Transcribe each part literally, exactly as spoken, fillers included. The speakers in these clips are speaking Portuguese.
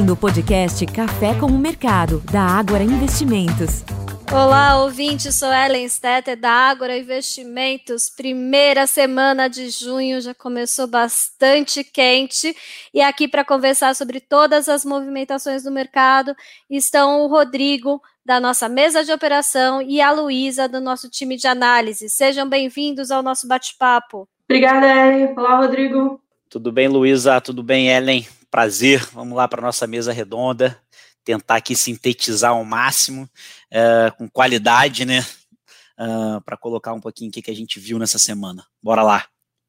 ouvindo o podcast Café com o Mercado, da Ágora Investimentos. Olá, ouvintes, sou Ellen Stetter, da Ágora Investimentos. Primeira semana de junho já começou bastante quente. E aqui para conversar sobre todas as movimentações do mercado estão o Rodrigo, da nossa mesa de operação, e a Luísa, do nosso time de análise. Sejam bem-vindos ao nosso bate-papo. Obrigada, Ellen. Olá, Rodrigo. Tudo bem, Luísa? Tudo bem, Ellen? Prazer. Vamos lá para a nossa mesa redonda. Tentar aqui sintetizar ao máximo, uh, com qualidade, né? Uh, para colocar um pouquinho o que, que a gente viu nessa semana. Bora lá.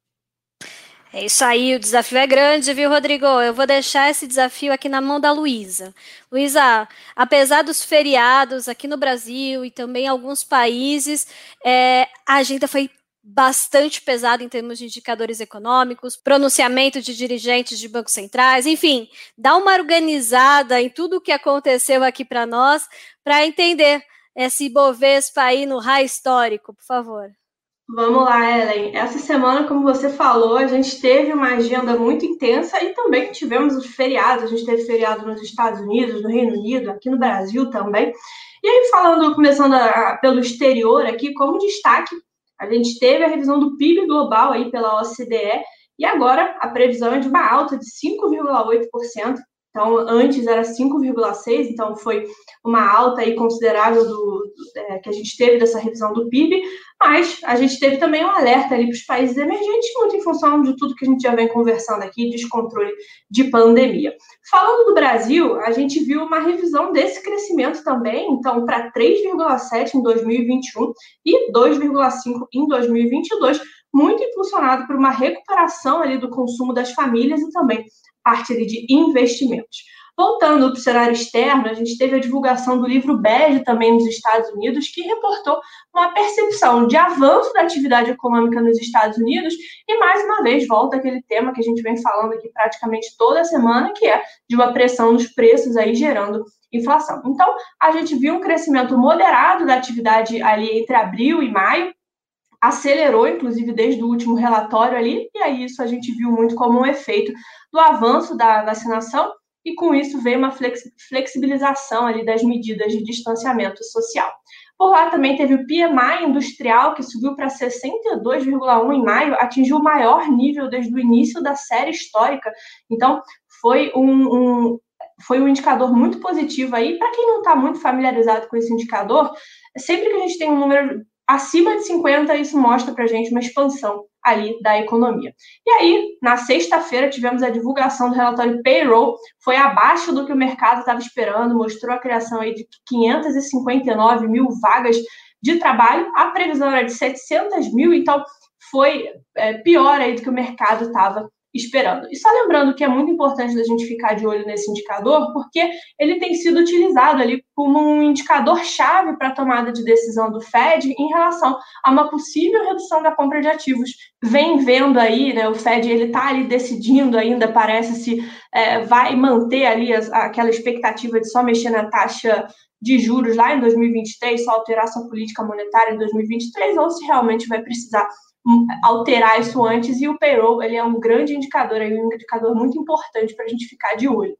É isso aí, o desafio é grande, viu, Rodrigo? Eu vou deixar esse desafio aqui na mão da Luísa. Luísa, apesar dos feriados aqui no Brasil e também em alguns países, é, a agenda foi bastante pesado em termos de indicadores econômicos, pronunciamento de dirigentes de bancos centrais, enfim, dá uma organizada em tudo o que aconteceu aqui para nós, para entender esse Ibovespa aí no high histórico, por favor. Vamos lá, Ellen. Essa semana, como você falou, a gente teve uma agenda muito intensa e também tivemos os feriados. A gente teve feriado nos Estados Unidos, no Reino Unido, aqui no Brasil também. E aí, falando, começando a, pelo exterior aqui, como destaque, a gente teve a revisão do P I B global aí pela O C D E e agora a previsão é de uma alta de cinco vírgula oito por cento. Então, antes era cinco vírgula seis por cento, então foi uma alta aí considerável do, é, que a gente teve dessa revisão do P I B, mas a gente teve também um alerta ali para os países emergentes, muito em função de tudo que a gente já vem conversando aqui, descontrole de pandemia. Falando do Brasil, a gente viu uma revisão desse crescimento também, então para três vírgula sete por cento em dois mil e vinte e um e dois vírgula cinco por cento em dois mil e vinte e dois, muito impulsionado por uma recuperação ali do consumo das famílias e também parte ali de investimentos. Voltando para o cenário externo, a gente teve a divulgação do livro Bege também nos Estados Unidos, que reportou uma percepção de avanço da atividade econômica nos Estados Unidos e, mais uma vez, volta aquele tema que a gente vem falando aqui praticamente toda semana, que é de uma pressão nos preços aí gerando inflação. Então, a gente viu um crescimento moderado da atividade ali entre abril e maio, acelerou, inclusive, desde o último relatório ali, e aí isso a gente viu muito como um efeito do avanço da vacinação, e com isso veio uma flexibilização ali das medidas de distanciamento social. Por lá também teve o P M I industrial, que subiu para sessenta e dois vírgula um em maio, atingiu o maior nível desde o início da série histórica, então foi um, um, foi um indicador muito positivo aí. Para quem não está muito familiarizado com esse indicador, sempre que a gente tem um número acima de cinquenta, isso mostra para a gente uma expansão ali da economia. E aí, na sexta-feira, tivemos a divulgação do relatório Payroll, foi abaixo do que o mercado estava esperando, mostrou a criação aí de quinhentas e cinquenta e nove mil vagas de trabalho, a previsão era de setecentas mil, então foi é, pior aí do que o mercado estava esperando. E só lembrando que é muito importante a gente ficar de olho nesse indicador, porque ele tem sido utilizado ali como um indicador-chave para a tomada de decisão do Fed em relação a uma possível redução da compra de ativos. Vem vendo aí, né, o Fed ele está ali decidindo ainda, parece se é, vai manter ali as, aquela expectativa de só mexer na taxa de juros lá em dois mil e vinte e três, só alterar sua política monetária em dois mil e vinte e três, ou se realmente vai precisar alterar isso antes, e o payroll ele é um grande indicador, é um indicador muito importante para a gente ficar de olho.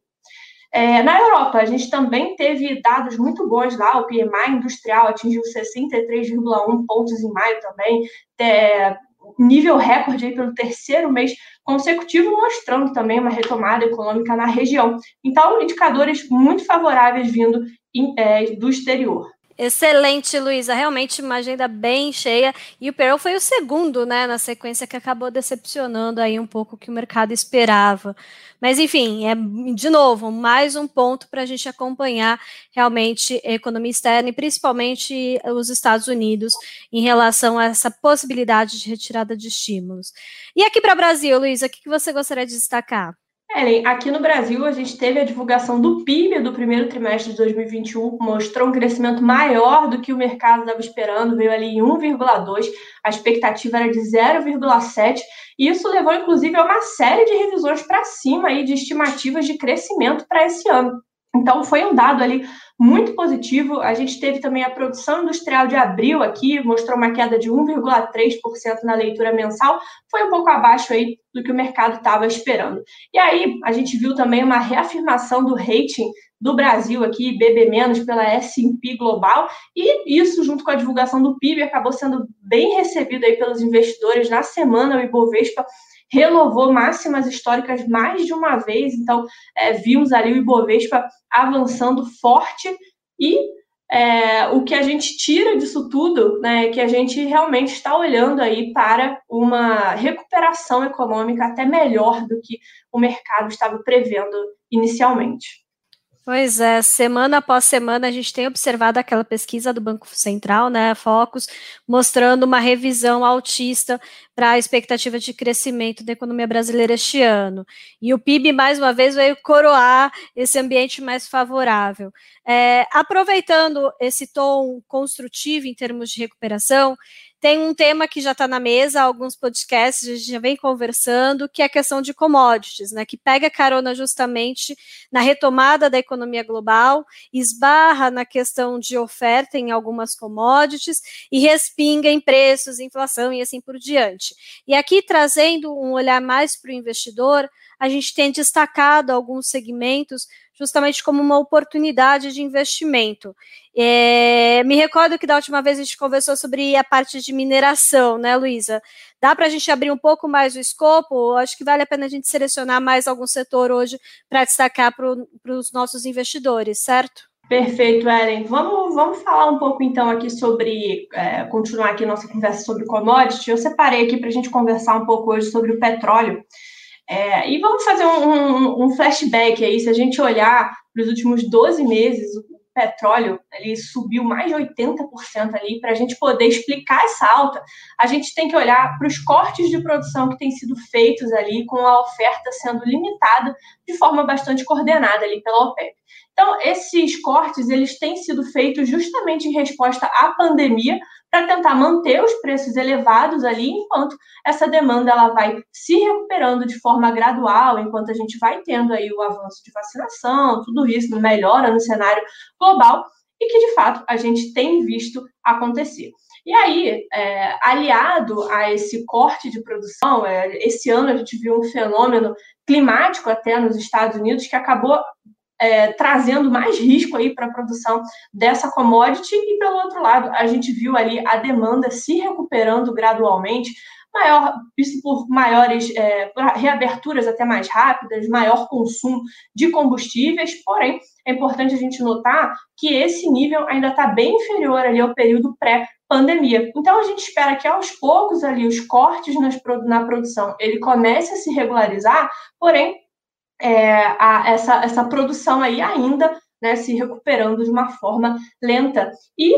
É, na Europa, a gente também teve dados muito bons lá, o P M I industrial atingiu sessenta e três vírgula um pontos em maio também, é, nível recorde aí pelo terceiro mês consecutivo, mostrando também uma retomada econômica na região. Então, indicadores muito favoráveis vindo em, é, do exterior. Excelente, Luísa, realmente uma agenda bem cheia, e o payroll foi o segundo, né, na sequência, que acabou decepcionando aí um pouco o que o mercado esperava. Mas, enfim, é, de novo, mais um ponto para a gente acompanhar realmente a economia externa e principalmente os Estados Unidos em relação a essa possibilidade de retirada de estímulos. E aqui para o Brasil, Luísa, o que você gostaria de destacar? Ellen, aqui no Brasil, a gente teve a divulgação do P I B do primeiro trimestre de dois mil e vinte e um, mostrou um crescimento maior do que o mercado estava esperando, veio ali em um vírgula dois, a expectativa era de zero vírgula sete, e isso levou, inclusive, a uma série de revisões para cima aí de estimativas de crescimento para esse ano. Então, foi um dado ali muito positivo. A gente teve também a produção industrial de abril aqui, mostrou uma queda de um vírgula três por cento na leitura mensal, foi um pouco abaixo aí do que o mercado estava esperando. E aí, a gente viu também uma reafirmação do rating do Brasil aqui, B B menos, pela S e P Global, e isso, junto com a divulgação do P I B, acabou sendo bem recebido aí pelos investidores. Na semana, o Ibovespa renovou máximas históricas mais de uma vez, então é, vimos ali o Ibovespa avançando forte e é, o que a gente tira disso tudo, né, é que a gente realmente está olhando aí para uma recuperação econômica até melhor do que o mercado estava prevendo inicialmente. Pois é, semana após semana a gente tem observado aquela pesquisa do Banco Central, né, Focus, mostrando uma revisão altista para a expectativa de crescimento da economia brasileira este ano. E o P I B, mais uma vez, veio coroar esse ambiente mais favorável. É, aproveitando esse tom construtivo em termos de recuperação, tem um tema que já está na mesa, alguns podcasts a gente já vem conversando, que é a questão de commodities, né, que pega carona justamente na retomada da economia global, esbarra na questão de oferta em algumas commodities e respinga em preços, inflação e assim por diante. E aqui, trazendo um olhar mais para o investidor, a gente tem destacado alguns segmentos justamente como uma oportunidade de investimento. É, me recordo que da última vez a gente conversou sobre a parte de mineração, né, Luísa? Dá para a gente abrir um pouco mais o escopo? Acho que vale a pena a gente selecionar mais algum setor hoje para destacar para os nossos investidores, certo? Perfeito, Ellen. Vamos, vamos falar um pouco, então, aqui sobre, é, continuar aqui nossa conversa sobre commodity. Eu separei aqui para a gente conversar um pouco hoje sobre o petróleo. É, e vamos fazer um, um, um flashback aí. Se a gente olhar para os últimos doze meses, o petróleo ele subiu mais de oitenta por cento ali. Para a gente poder explicar essa alta, a gente tem que olhar para os cortes de produção que têm sido feitos ali, com a oferta sendo limitada de forma bastante coordenada ali pela OPEP. Então, esses cortes eles têm sido feitos justamente em resposta à pandemia, para tentar manter os preços elevados ali, enquanto essa demanda ela vai se recuperando de forma gradual, enquanto a gente vai tendo aí o avanço de vacinação, tudo isso melhora no cenário global, e que, de fato, a gente tem visto acontecer. E aí, é, aliado a esse corte de produção, é, esse ano a gente viu um fenômeno climático até nos Estados Unidos que acabou É, trazendo mais risco aí para a produção dessa commodity, e pelo outro lado, a gente viu ali a demanda se recuperando gradualmente, maior, isso por maiores é, reaberturas até mais rápidas, maior consumo de combustíveis, porém, é importante a gente notar que esse nível ainda está bem inferior ali ao período pré-pandemia. Então, a gente espera que aos poucos ali os cortes nas, na produção, ele comece a se regularizar, porém, É, a, essa, essa produção aí ainda, né, se recuperando de uma forma lenta. E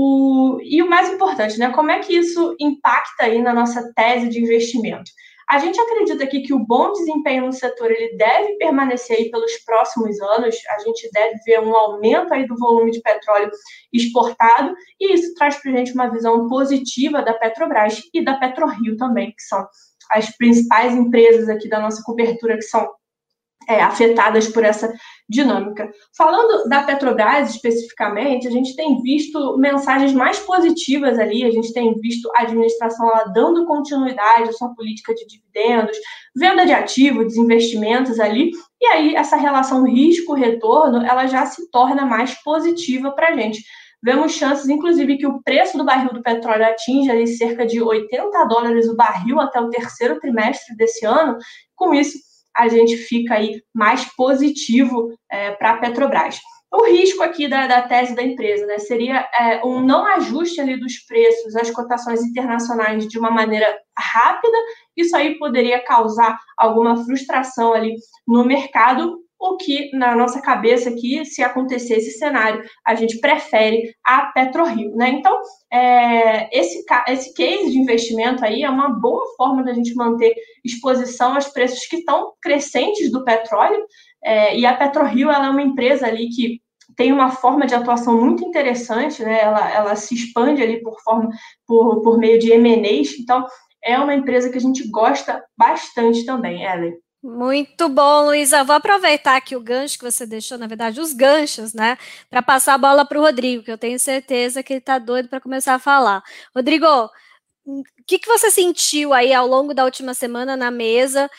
o, e o mais importante, né, como é que isso impacta aí na nossa tese de investimento? A gente acredita aqui que o bom desempenho no setor ele deve permanecer aí pelos próximos anos, a gente deve ver um aumento aí do volume de petróleo exportado, e isso traz para a gente uma visão positiva da Petrobras e da PetroRio também, que são as principais empresas aqui da nossa cobertura, que são É, afetadas por essa dinâmica. Falando da Petrobras especificamente, a gente tem visto mensagens mais positivas ali, a gente tem visto a administração ela dando continuidade à sua política de dividendos, venda de ativos, desinvestimentos ali, e aí essa relação risco-retorno ela já se torna mais positiva para a gente. Vemos chances, inclusive, que o preço do barril do petróleo atinja ali cerca de oitenta dólares o barril até o terceiro trimestre desse ano. Com isso, a gente fica aí mais positivo é, para a Petrobras. O risco aqui da, da tese da empresa, né, seria é, um não ajuste ali dos preços às cotações internacionais de uma maneira rápida. Isso aí poderia causar alguma frustração ali no mercado, o que, na nossa cabeça aqui, se acontecer esse cenário, a gente prefere a PetroRio, né? Então, é, esse, esse case de investimento aí é uma boa forma da gente manter exposição aos preços que estão crescentes do petróleo, é, e a PetroRio ela é uma empresa ali que tem uma forma de atuação muito interessante, né? Ela, ela se expande ali por, forma, por, por meio de M and As, então é uma empresa que a gente gosta bastante também, Ellen. Muito bom, Luísa. Vou aproveitar aqui o gancho que você deixou, na verdade, os ganchos, né, para passar a bola para o Rodrigo, que eu tenho certeza que ele está doido para começar a falar. Rodrigo, o que, que você sentiu aí ao longo da última semana na mesa?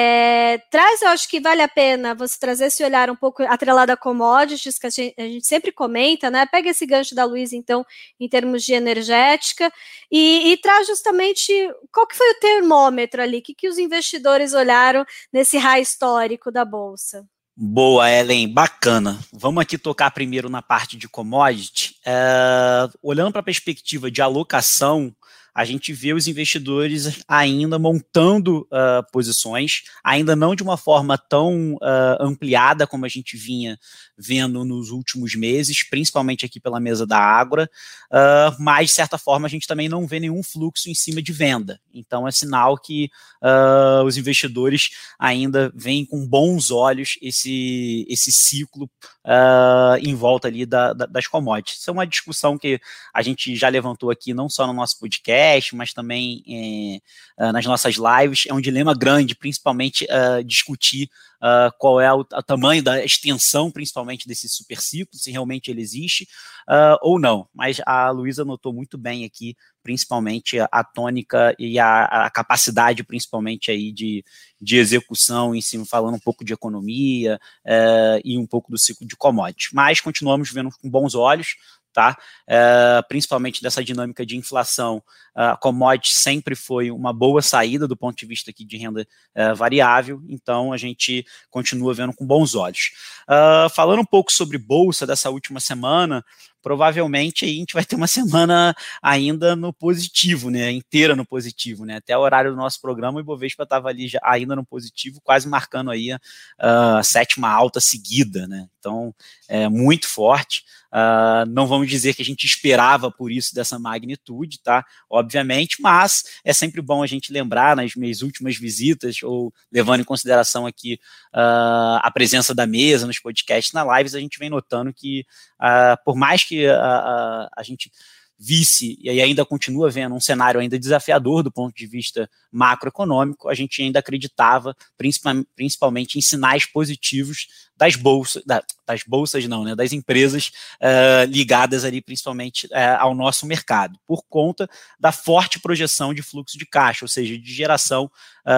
É, traz, eu acho que vale a pena você trazer esse olhar um pouco atrelado a commodities, que a gente, a gente sempre comenta, né? Pega esse gancho da Luísa, então, em termos de energética, e, e traz justamente qual que foi o termômetro ali, o que, que os investidores olharam nesse high histórico da Bolsa. Boa, Ellen, bacana. Vamos aqui tocar primeiro na parte de commodity. É, olhando para a perspectiva de alocação, a gente vê os investidores ainda montando uh, posições, ainda não de uma forma tão uh, ampliada como a gente vinha vendo nos últimos meses, principalmente aqui pela mesa da Ágora, uh, mas, de certa forma, a gente também não vê nenhum fluxo em cima de venda. Então, é sinal que uh, os investidores ainda veem com bons olhos esse, esse ciclo uh, em volta ali da, da, das commodities. Isso é uma discussão que a gente já levantou aqui, não só no nosso podcast, mas também é, nas nossas lives. É um dilema grande, principalmente uh, discutir uh, qual é o, o tamanho da extensão, principalmente desse super ciclo, se realmente ele existe uh, ou não. Mas a Luísa notou muito bem aqui, principalmente a, a tônica e a, a capacidade, principalmente aí de, de execução em cima, falando um pouco de economia uh, e um pouco do ciclo de commodities. Mas continuamos vendo com bons olhos, tá? Uh, principalmente dessa dinâmica de inflação, a uh, commodity sempre foi uma boa saída do ponto de vista aqui de renda uh, variável, então a gente continua vendo com bons olhos. Uh, falando um pouco sobre bolsa dessa última semana, provavelmente aí a gente vai ter uma semana ainda no positivo, né, inteira no positivo, né, até o horário do nosso programa o Ibovespa estava ali já ainda no positivo, quase marcando aí a, a sétima alta seguida, né, então é muito forte. Uh, não vamos dizer que a gente esperava por isso dessa magnitude, tá? Obviamente, mas é sempre bom a gente lembrar nas minhas últimas visitas, ou levando em consideração aqui uh, a presença da mesa nos podcasts, na lives, a gente vem notando que uh, por mais que a, a, a gente visse, e ainda continua vendo um cenário ainda desafiador do ponto de vista macroeconômico, a gente ainda acreditava principalmente em sinais positivos das bolsas, da, das bolsas não, né, das empresas uh, ligadas ali principalmente uh, ao nosso mercado, por conta da forte projeção de fluxo de caixa, ou seja, de geração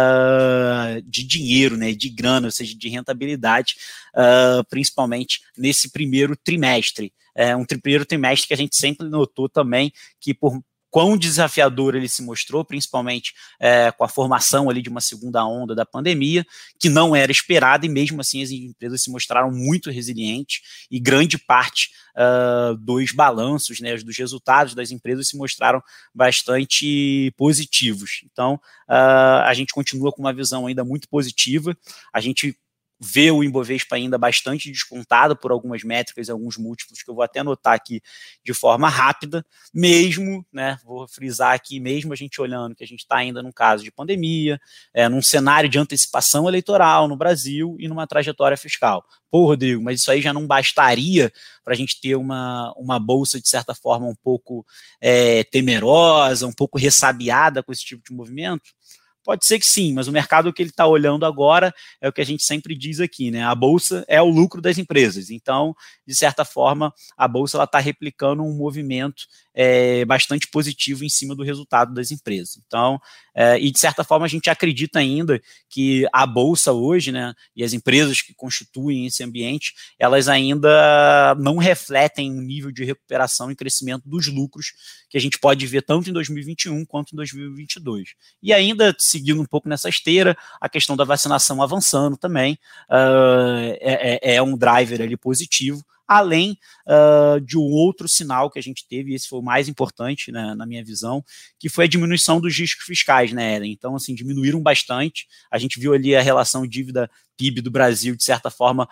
uh, de dinheiro, né, de grana, ou seja, de rentabilidade, uh, principalmente nesse primeiro trimestre. É um primeiro trimestre que a gente sempre notou também que por quão desafiador ele se mostrou, principalmente é, com a formação ali de uma segunda onda da pandemia, que não era esperada, e mesmo assim as empresas se mostraram muito resilientes, e grande parte uh, dos balanços, né, dos resultados das empresas se mostraram bastante positivos. Então, uh, a gente continua com uma visão ainda muito positiva, a gente vê o Ibovespa ainda bastante descontado por algumas métricas e alguns múltiplos que eu vou até anotar aqui de forma rápida, mesmo, né, vou frisar aqui, mesmo a gente olhando que a gente está ainda num caso de pandemia, é, num cenário de antecipação eleitoral no Brasil e numa trajetória fiscal. Pô, Rodrigo, mas isso aí já não bastaria para a gente ter uma, uma bolsa, de certa forma, um pouco é, temerosa, um pouco ressabiada com esse tipo de movimento? Pode ser que sim, mas o mercado que ele está olhando agora é o que a gente sempre diz aqui, né? A bolsa é o lucro das empresas. Então, de certa forma, a bolsa está replicando um movimento é, bastante positivo em cima do resultado das empresas. Então, é, e de certa forma, a gente acredita ainda que a bolsa hoje, né, e as empresas que constituem esse ambiente, elas ainda não refletem um nível de recuperação e crescimento dos lucros que a gente pode ver tanto em dois mil e vinte e um quanto em dois mil e vinte e dois. E ainda, seguindo um pouco nessa esteira, a questão da vacinação avançando também uh, é, é um driver ali positivo, além uh, de um outro sinal que a gente teve, e esse foi o mais importante, né, na minha visão, que foi a diminuição dos riscos fiscais, né, Ellen? Então, assim, diminuíram bastante. A gente viu ali a relação dívida P I B do Brasil, de certa forma,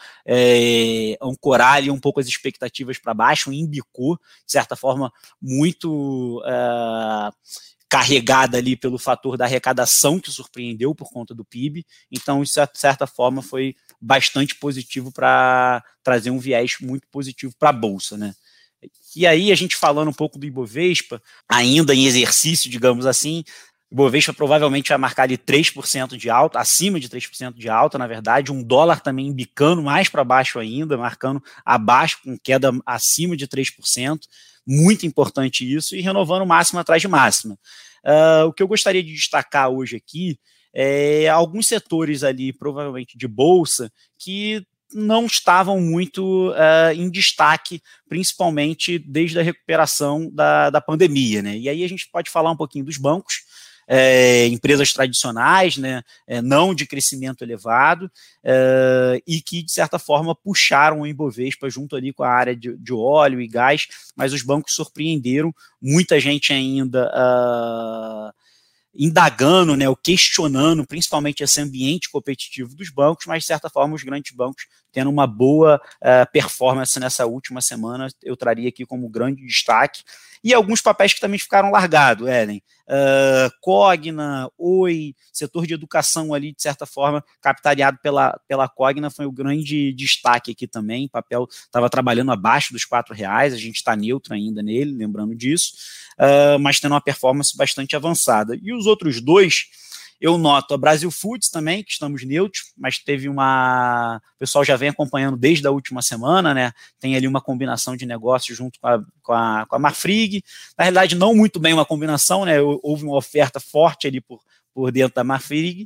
é, ancorar ali um pouco as expectativas para baixo, embicou, de certa forma, muito uh, carregada ali pelo fator da arrecadação, que surpreendeu por conta do P I B. Então, isso, de certa forma, foi bastante positivo para trazer um viés muito positivo para a Bolsa, né? E aí, a gente falando um pouco do Ibovespa, ainda em exercício, digamos assim, O Bovespa provavelmente vai marcar ali três por cento de alta, acima de três por cento de alta, na verdade, um dólar também bicando mais para baixo ainda, marcando abaixo, com queda acima de três por cento, muito importante isso, e renovando máxima atrás de máxima. Uh, o que eu gostaria de destacar hoje aqui é alguns setores ali, provavelmente de bolsa, que não estavam muito uh, em destaque, principalmente desde a recuperação da, da pandemia, né? E aí a gente pode falar um pouquinho dos bancos, é, empresas tradicionais, né, é, não de crescimento elevado, é, e que, de certa forma, puxaram o Ibovespa junto ali com a área de, de óleo e gás, mas os bancos surpreenderam, muita gente ainda uh, indagando, né, ou questionando, principalmente esse ambiente competitivo dos bancos, mas, de certa forma, os grandes bancos tendo uma boa uh, performance nessa última semana, eu traria aqui como grande destaque, e alguns papéis que também ficaram largados, Ellen, uh, Cogna, Oi, setor de educação ali, de certa forma, capitaneado pela, pela Cogna, foi o grande destaque aqui também, o papel estava trabalhando abaixo dos quatro reais, a gente está neutro ainda nele, lembrando disso, uh, mas tendo uma performance bastante avançada. E os outros dois, eu noto a Brasil Foods também, que estamos neutros, mas teve uma... O pessoal já vem acompanhando desde a última semana, né? Tem ali uma combinação de negócios junto com a, com a, com a Marfrig. Na realidade, não muito bem uma combinação, né? Houve uma oferta forte ali por, por dentro da Marfrig,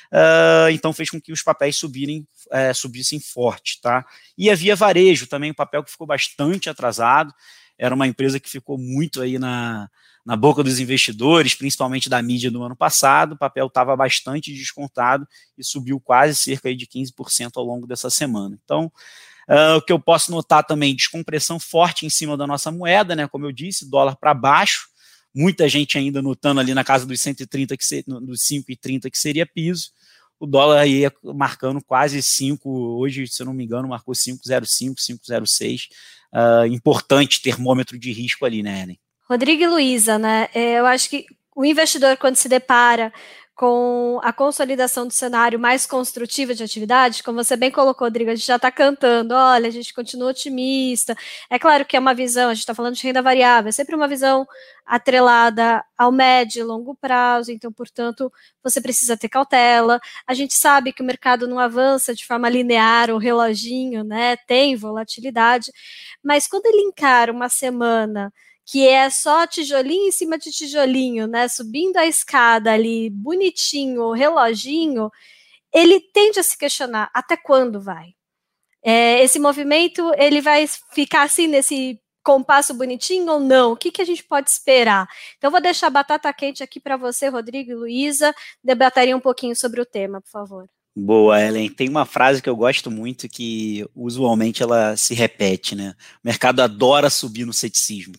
uh, então fez com que os papéis subirem, uh, subissem forte, tá? E a Via Varejo também, um papel que ficou bastante atrasado, era uma empresa que ficou muito aí na... na boca dos investidores, principalmente da mídia no ano passado, o papel estava bastante descontado e subiu quase cerca aí de quinze por cento ao longo dessa semana. Então, uh, o que eu posso notar também, descompressão forte em cima da nossa moeda, né? Como eu disse, dólar para baixo, muita gente ainda notando ali na casa dos cento e trinta, que ser, dos cinco e trinta que seria piso, o dólar aí marcando quase cinco, hoje, se eu não me engano, marcou cinco vírgula zero cinco, cinco vírgula zero seis, uh, importante termômetro de risco ali, né, Ellen? Rodrigo e Luísa, né? Eu acho que o investidor, quando se depara com a consolidação do cenário mais construtivo de atividade, como você bem colocou, Rodrigo, a gente já está cantando, olha, a gente continua otimista. É claro que é uma visão, a gente está falando de renda variável, é sempre uma visão atrelada ao médio e longo prazo, então, portanto, você precisa ter cautela. A gente sabe que o mercado não avança de forma linear, o reloginho, né? Tem volatilidade, mas quando ele encara uma semana que é só tijolinho em cima de tijolinho, né, subindo a escada ali, bonitinho, o reloginho, ele tende a se questionar, até quando vai? É, esse movimento, ele vai ficar assim, nesse compasso bonitinho ou não? O que, que a gente pode esperar? Então, vou deixar a batata quente aqui para você, Rodrigo e Luísa, debateria um pouquinho sobre o tema, por favor. Boa, Ellen. Tem uma frase que eu gosto muito que, usualmente, ela se repete, né? O mercado adora subir no ceticismo,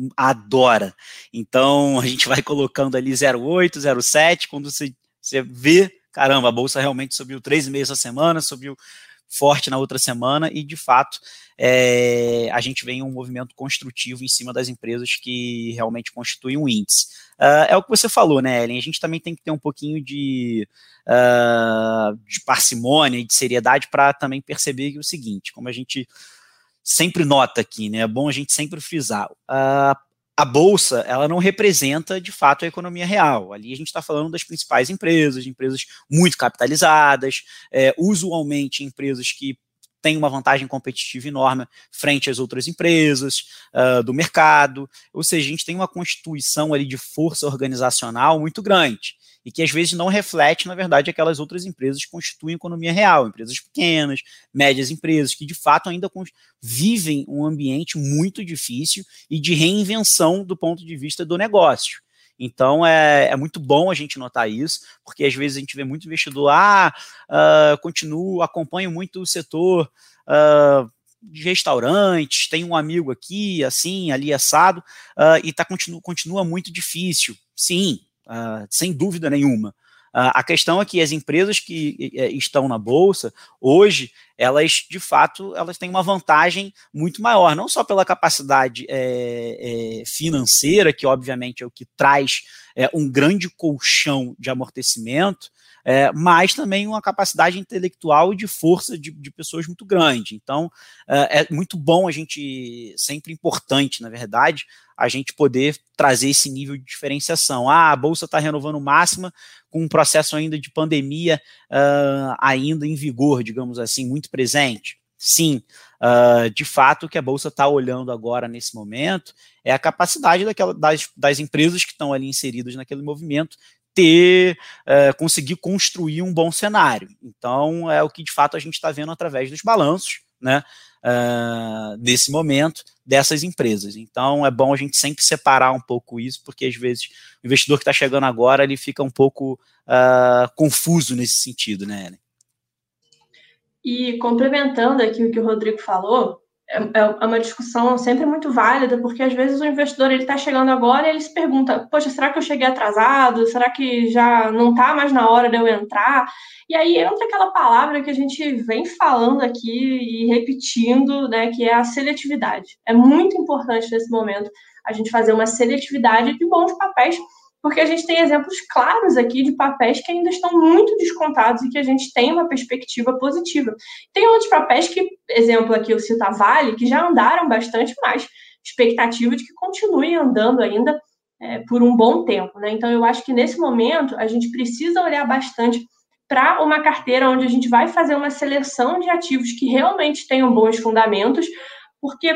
adora. Então, a gente vai colocando ali zero vírgula oito, zero vírgula sete, quando você, você vê, caramba, a bolsa realmente subiu três vírgula cinco essa semana, subiu forte na outra semana, e, de fato, é, a gente vê um movimento construtivo em cima das empresas que realmente constituem um índice. Uh, é o que você falou, né, Ellen? A gente também tem que ter um pouquinho de, uh, de parcimônia e de seriedade para também perceber o seguinte, como a gente sempre nota aqui, né? É bom a gente sempre frisar. Uh, a Bolsa, ela não representa, de fato, a economia real. Ali a gente está falando das principais empresas, de empresas muito capitalizadas, é, usualmente empresas que têm uma vantagem competitiva enorme frente às outras empresas uh, do mercado. Ou seja, a gente tem uma constituição ali de força organizacional muito grande, e que às vezes não reflete, na verdade, aquelas outras empresas que constituem a economia real, empresas pequenas, médias empresas, que de fato ainda vivem um ambiente muito difícil e de reinvenção do ponto de vista do negócio. Então, é, é muito bom a gente notar isso, porque às vezes a gente vê muito investidor, ah, uh, continuo, acompanho muito o setor uh, de restaurantes, tem um amigo aqui, assim, ali assado, uh, e tá, continua, continua muito difícil. Sim, Uh, sem dúvida nenhuma. Uh, a questão é que as empresas que uh, estão na Bolsa, hoje, elas, de fato, elas têm uma vantagem muito maior, não só pela capacidade é, é, financeira, que obviamente é o que traz é, um grande colchão de amortecimento, é, mas também uma capacidade intelectual e de força de, de pessoas muito grande. Então, é, é muito bom a gente, sempre importante, na verdade, a gente poder trazer esse nível de diferenciação. Ah, a Bolsa está renovando máxima com um processo ainda de pandemia uh, ainda em vigor, digamos assim, muito presente. Sim, uh, de fato, o que a Bolsa está olhando agora nesse momento é a capacidade daquela, das, das empresas que estão ali inseridas naquele movimento ter, uh, conseguir construir um bom cenário. Então, é o que de fato a gente está vendo através dos balanços, né? Uh, nesse momento dessas empresas. Então é bom a gente sempre separar um pouco isso, porque às vezes o investidor que está chegando agora ele fica um pouco uh, confuso nesse sentido, né, Ellen? E complementando aqui o que o Rodrigo falou, é, é uma discussão sempre muito válida, porque às vezes o investidor ele está chegando agora e ele se pergunta, poxa, será que eu cheguei atrasado? Será que já não está mais na hora de eu entrar? E aí entra aquela palavra que a gente vem falando aqui e repetindo, né, que é a seletividade. É muito importante nesse momento a gente fazer uma seletividade de bons papéis, porque a gente tem exemplos claros aqui de papéis que ainda estão muito descontados e que a gente tem uma perspectiva positiva. Tem outros papéis que, exemplo aqui, eu cito a Vale, que já andaram bastante, mas expectativa de que continuem andando ainda é, por um bom tempo, né? Então, eu acho que nesse momento a gente precisa olhar bastante para uma carteira onde a gente vai fazer uma seleção de ativos que realmente tenham bons fundamentos, porque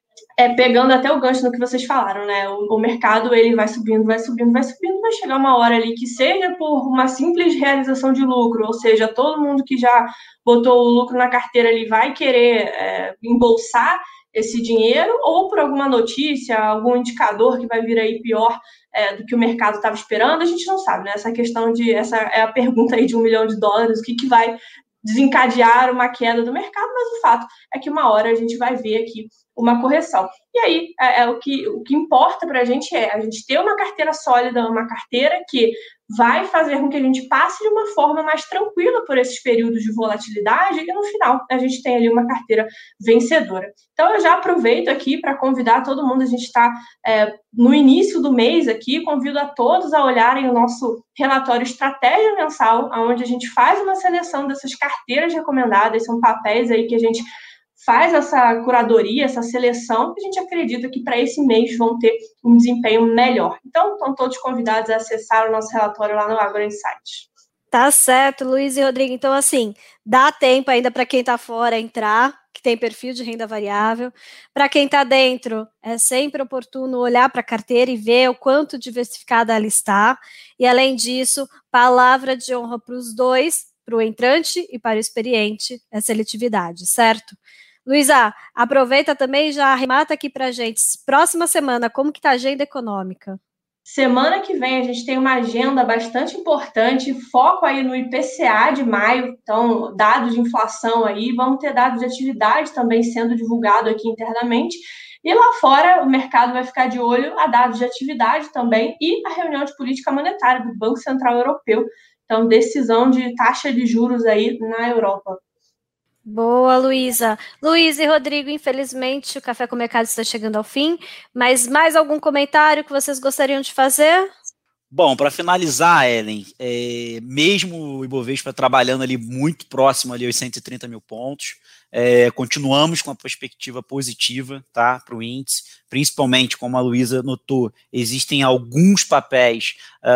É, pegando até o gancho no que vocês falaram, né? O, o mercado ele vai subindo, vai subindo, vai subindo, vai chegar uma hora ali que seja por uma simples realização de lucro, ou seja, todo mundo que já botou o lucro na carteira ali vai querer é, embolsar esse dinheiro, ou por alguma notícia, algum indicador que vai vir aí pior é, do que o mercado estava esperando, a gente não sabe, né? Essa questão de, essa é a pergunta aí de um milhão de dólares, o que, que vai desencadear uma queda do mercado, mas o fato é que uma hora a gente vai ver aqui uma correção. E aí, é, é o, que, o que importa para a gente é a gente ter uma carteira sólida, uma carteira que vai fazer com que a gente passe de uma forma mais tranquila por esses períodos de volatilidade e no final a gente tem ali uma carteira vencedora. Então eu já aproveito aqui para convidar todo mundo, a gente está é, no início do mês aqui, convido a todos a olharem o nosso relatório Estratégia Mensal, onde a gente faz uma seleção dessas carteiras recomendadas, são papéis aí que a gente faz essa curadoria, essa seleção, que a gente acredita que para esse mês vão ter um desempenho melhor. Então, estão todos convidados a acessar o nosso relatório lá no Agro Insights. Tá certo, Luiz e Rodrigo. Então, assim, dá tempo ainda para quem está fora entrar, que tem perfil de renda variável. Para quem está dentro, é sempre oportuno olhar para a carteira e ver o quanto diversificada ela está. E, além disso, palavra de honra para os dois, para o entrante e para o experiente, é seletividade, certo? Luísa, aproveita também e já arremata aqui para a gente. Próxima semana, como que está a agenda econômica? Semana que vem a gente tem uma agenda bastante importante, foco aí no I P C A de maio, então dados de inflação aí, vamos ter dados de atividade também sendo divulgado aqui internamente, e lá fora o mercado vai ficar de olho a dados de atividade também e a reunião de política monetária do Banco Central Europeu, então decisão de taxa de juros aí na Europa. Boa, Luísa. Luísa e Rodrigo, infelizmente o Café com o Mercado está chegando ao fim, mas mais algum comentário que vocês gostariam de fazer? Bom, para finalizar, Ellen, é, mesmo o Ibovespa trabalhando ali muito próximo ali aos cento e trinta mil pontos, é, continuamos com a perspectiva positiva, tá, para o índice, principalmente, como a Luísa notou, existem alguns papéis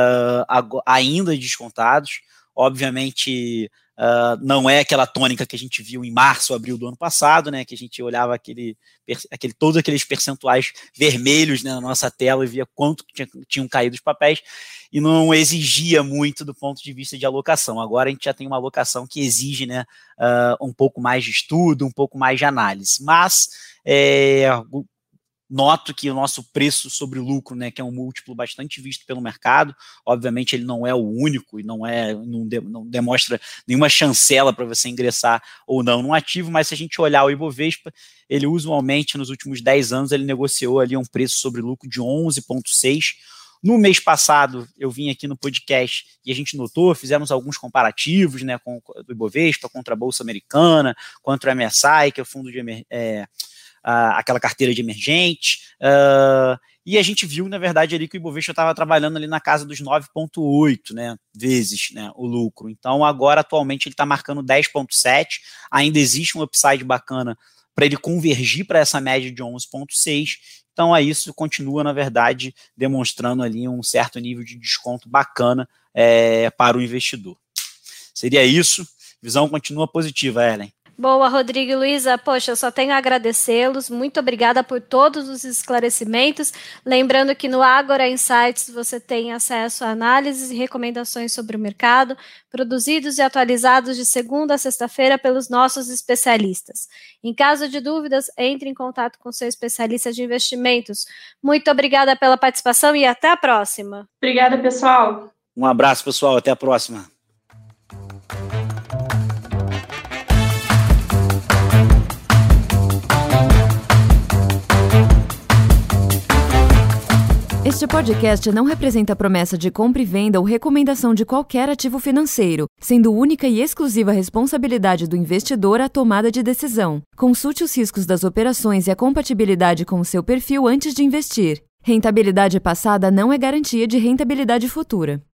uh, ainda descontados, obviamente. Uh, não é aquela tônica que a gente viu em março, abril do ano passado, né, que a gente olhava aquele, aquele, todos aqueles percentuais vermelhos, né, na nossa tela e via quanto tinha, tinham caído os papéis e não exigia muito do ponto de vista de alocação. Agora a gente já tem uma alocação que exige, né, uh, um pouco mais de estudo, um pouco mais de análise, mas é, noto que o nosso preço sobre lucro, né, que é um múltiplo bastante visto pelo mercado, obviamente ele não é o único e não, é, não, de, não demonstra nenhuma chancela para você ingressar ou não no ativo, mas se a gente olhar o Ibovespa, ele usualmente nos últimos dez anos ele negociou ali um preço sobre lucro de onze vírgula seis, No mês passado, eu vim aqui no podcast e a gente notou, fizemos alguns comparativos, né, com do Ibovespa contra a Bolsa Americana, contra o M S I, que é o fundo de é, a, aquela carteira de emergente, uh, e a gente viu, na verdade, ali que o Ibovespa estava trabalhando ali na casa dos nove vírgula oito, né, vezes, né, o lucro. Então, agora, atualmente, ele está marcando dez vírgula sete, ainda existe um upside bacana para ele convergir para essa média de onze vírgula seis. Então, aí isso continua, na verdade, demonstrando ali um certo nível de desconto bacana é, para o investidor. Seria isso. Visão continua positiva, Ellen. Boa, Rodrigo e Luísa. Poxa, eu só tenho a agradecê-los. Muito obrigada por todos os esclarecimentos. Lembrando que no Ágora Insights você tem acesso a análises e recomendações sobre o mercado, produzidos e atualizados de segunda a sexta-feira pelos nossos especialistas. Em caso de dúvidas, entre em contato com seu especialista de investimentos. Muito obrigada pela participação e até a próxima. Obrigada, pessoal. Um abraço, pessoal. Até a próxima. Este podcast não representa promessa de compra e venda ou recomendação de qualquer ativo financeiro, sendo única e exclusiva responsabilidade do investidor a tomada de decisão. Consulte os riscos das operações e a compatibilidade com o seu perfil antes de investir. Rentabilidade passada não é garantia de rentabilidade futura.